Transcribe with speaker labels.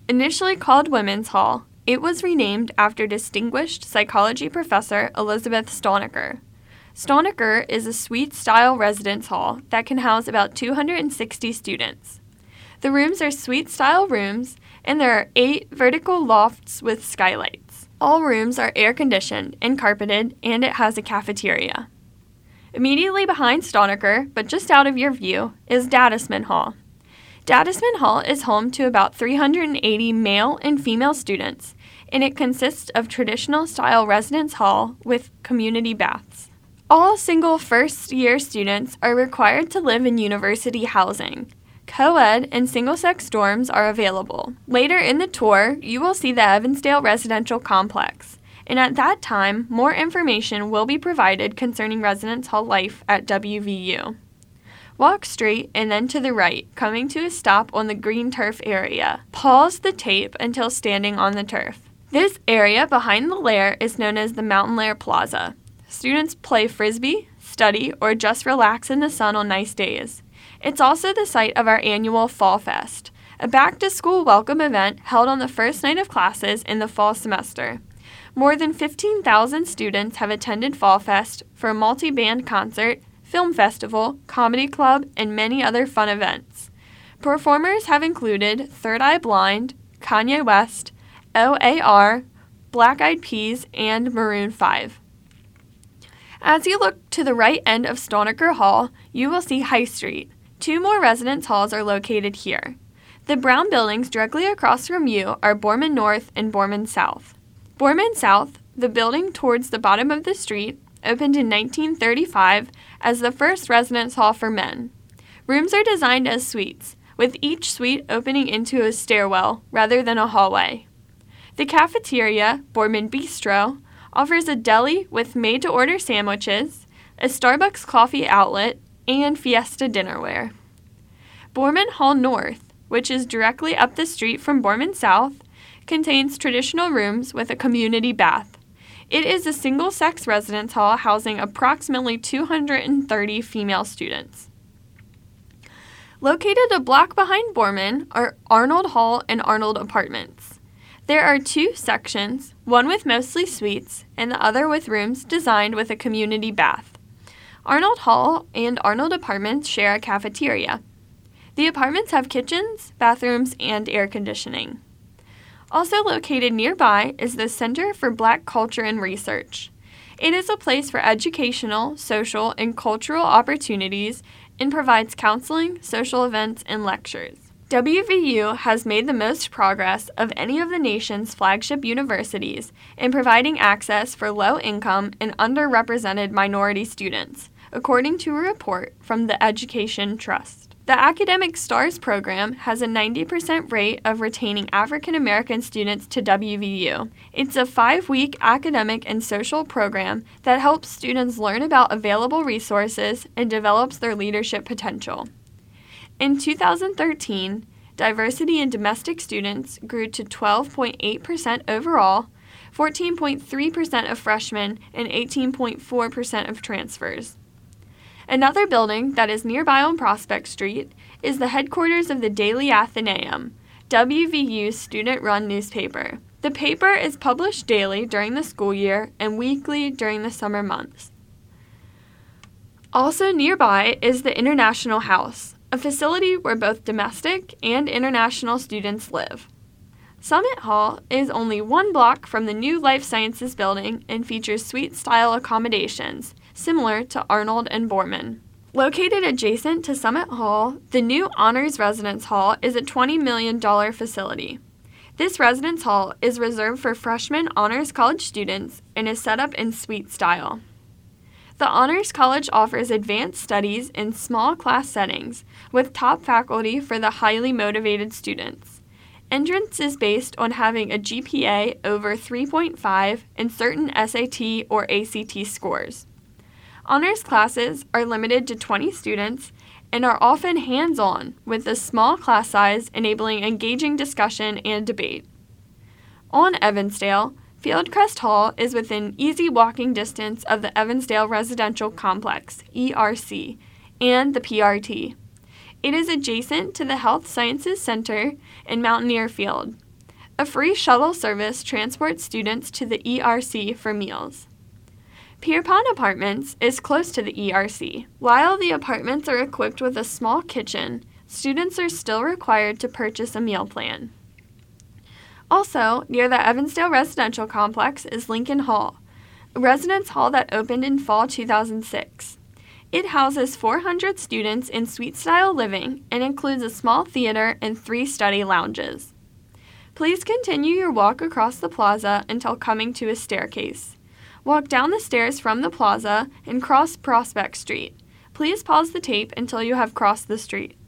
Speaker 1: Initially called Women's Hall, it was renamed after distinguished psychology professor Elizabeth Stoniker. Stoniker is a suite-style residence hall that can house about 260 students. The rooms are suite-style rooms, and there are 8 vertical lofts with skylights. All rooms are air-conditioned and carpeted, and it has a cafeteria. Immediately behind Stoniker, but just out of your view, is Dadisman Hall. Dadisman Hall is home to about 380 male and female students, and it consists of traditional-style residence hall with community baths. All single first-year students are required to live in university housing. Co-ed and single-sex dorms are available. Later in the tour, you will see the Evansdale Residential Complex, and at that time, more information will be provided concerning residence hall life at WVU. Walk straight and then to the right, coming to a stop on the green turf area. Pause the tape until standing on the turf. This area behind the lair is known as the Mountain Lair Plaza. Students play frisbee, study, or just relax in the sun on nice days. It's also the site of our annual Fall Fest, a back-to-school welcome event held on the first night of classes in the fall semester. More than 15,000 students have attended Fall Fest for a multi-band concert, film festival, comedy club, and many other fun events. Performers have included Third Eye Blind, Kanye West, OAR, Black Eyed Peas, and Maroon 5. As you look to the right end of Stoniker Hall, you will see High Street. 2 more residence halls are located here. The brown buildings directly across from you are Borman North and Borman South. Borman South, the building towards the bottom of the street, opened in 1935 as the first residence hall for men. Rooms are designed as suites, with each suite opening into a stairwell rather than a hallway. The cafeteria, Borman Bistro, offers a deli with made-to-order sandwiches, a Starbucks coffee outlet, and Fiesta dinnerware. Borman Hall North, which is directly up the street from Borman South, contains traditional rooms with a community bath. It is a single-sex residence hall housing approximately 230 female students. Located a block behind Borman are Arnold Hall and Arnold Apartments. There are 2 sections, one with mostly suites and the other with rooms designed with a community bath. Arnold Hall and Arnold Apartments share a cafeteria. The apartments have kitchens, bathrooms, and air conditioning. Also located nearby is the Center for Black Culture and Research. It is a place for educational, social, and cultural opportunities and provides counseling, social events, and lectures. WVU has made the most progress of any of the nation's flagship universities in providing access for low-income and underrepresented minority students, according to a report from the Education Trust. The Academic Stars program has a 90% rate of retaining African American students to WVU. It's a 5-week academic and social program that helps students learn about available resources and develops their leadership potential. In 2013, diversity in domestic students grew to 12.8% overall, 14.3% of freshmen, and 18.4% of transfers. Another building that is nearby on Prospect Street is the headquarters of the Daily Athenaeum, WVU's student-run newspaper. The paper is published daily during the school year and weekly during the summer months. Also nearby is the International House, a facility where both domestic and international students live. Summit Hall is only 1 block from the new Life Sciences building and features suite-style accommodations, similar to Arnold and Borman. Located adjacent to Summit Hall, the new Honors Residence Hall is a $20 million facility. This residence hall is reserved for freshman Honors College students and is set up in suite style. The Honors College offers advanced studies in small class settings with top faculty for the highly motivated students. Entrance is based on having a GPA over 3.5 and certain SAT or ACT scores. Honors classes are limited to 20 students and are often hands-on, with a small class size enabling engaging discussion and debate. On Evansdale, Fieldcrest Hall is within easy walking distance of the Evansdale Residential Complex, ERC, and the PRT. It is adjacent to the Health Sciences Center and Mountaineer Field. A free shuttle service transports students to the ERC for meals. Pierpont Apartments is close to the ERC. While the apartments are equipped with a small kitchen, students are still required to purchase a meal plan. Also, near the Evansdale Residential Complex is Lincoln Hall, a residence hall that opened in fall 2006. It houses 400 students in suite-style living and includes a small theater and 3 study lounges. Please continue your walk across the plaza until coming to a staircase. Walk down the stairs from the plaza and cross Prospect Street. Please pause the tape until you have crossed the street.